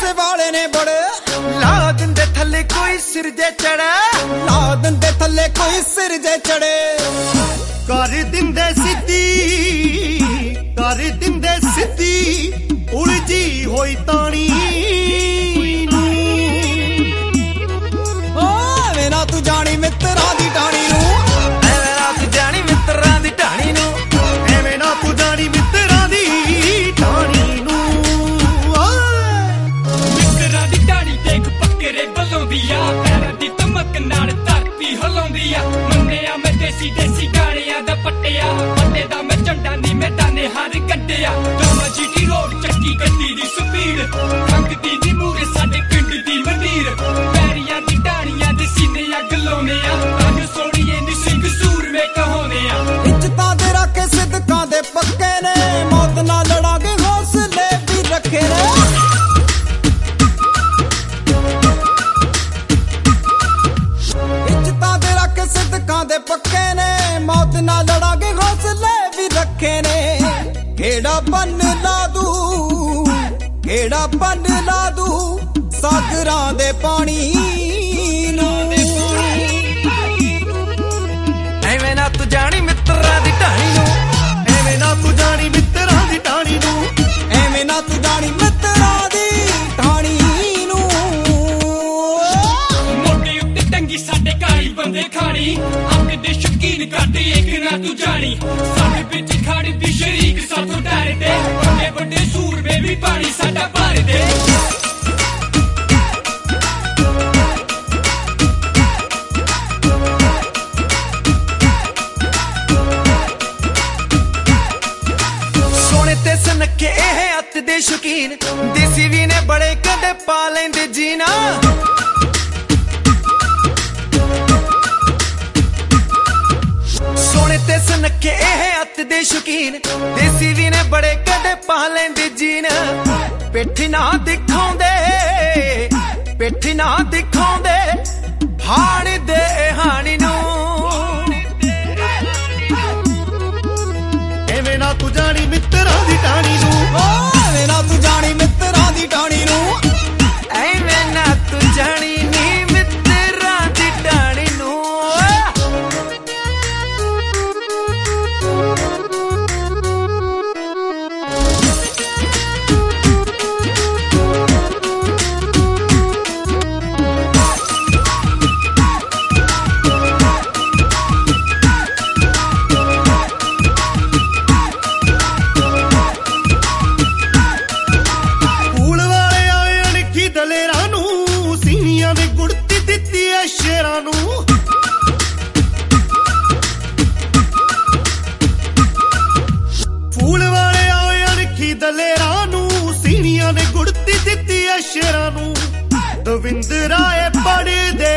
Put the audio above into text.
पैसे वाले ने बड़े ला दिंदे थल्ले कोई सिर जे चढ़े, ला दिंदे थल्ले कोई सिर जे चढ़े। कर दिंदे सिद्धी, कर दिंदे सिद्धी उलझी होई तानी नूं। ओ एवें ना तू जानी मित्तरां दी टाणी नूं, एवें ना तू जानी मित्तरां दी टाणी नूं, एवें ना तू जानी मित्तरां दी टाणी नूं। मित्तरां दी टाणी देख पक्करे बलोंदी आ, पैरां दी धमक नाल धरती हिलाउंदी आ। मन्निया मैं देसी देसी गाणियां दा पट्टिया, पट्टे दा मैं झंडा नी मैदाने हर गड्डिया। डोमा जीटी रोड चक्की गड्डी दी स्पीड, खंगदी दी मूरे साडे पिंड दी मंडीर। पैरियां दी टाणियां दे सीने अग लाउने आ, रंग सोड़िए नी सिंह सूरमे कहाउने आ। इज्जतां दे राखे सिद्दकां दे पक्के ने, मौत नाल लड़ांगे हौसले भी रखे ने। इज्जतां दे राखे सिद्दकां दे पक्के ने, मौत नाल लड़ांगे हौसले भी रखे ने। केड़ा बन ला दूं, केड़ा बन ला दूं सागरां दे पानी नूं। एवें ना तू जानी मित्तरां दी टाणी नूं, एवें ना तू जानी मित्तरां दी टाणी नूं, एवें ना तू जानी मित्तरां दी टाणी नूं। मोटे उत्ते टंगी साडे काली बंदे खानी, अग दे शौकीन करदे एक ना तू जानी। साडे बिच खाड़ी दी शरीक साथों डरदे, बड़े बड़े सूरमे भी पानी साडा भरदे। सोने ते सनके एह अत दे शौकीन, देसी भी ने बड़े कदे पा लेंदे जीना। सोने ते सनके एह अत दे शौकीन, देसी भी ने बड़े कदे पा लेंदे जीना। पिठ ना दिखाउंदे, पिठ ना दिखाउंदे हाण दे हाणी नूं। एवें ना तू जानी मित्तरां दी टाणी नूं, ओ एवें ना तू जानी मित्तरां दी टाणी नूं, एवें ना तू जानी नी मित्तरां दी टाणी नूं। ਫੂਲ ਵਾਲੇ ਆਏ ਅਣਖੀ ਦਲੇਰਾਂ ਨੂੰ, ਸੀਨੀਆਂ ਦੇ ਗੁੜਤੀ ਦਿੱਤੀ ਐ ਸ਼ੇਰਾਂ ਨੂੰ। ਫੂਲ ਵਾਲੇ ਆਏ ਅਣਖੀ ਦਲੇਰਾਂ ਨੂੰ, ਸੀਨੀਆਂ ਦੇ ਗੁੜਤੀ ਦਿੱਤੀ ਐ ਸ਼ੇਰਾਂ ਨੂੰ। ਦਵਿੰਦਰ ਆਏ ਪੜਦੇ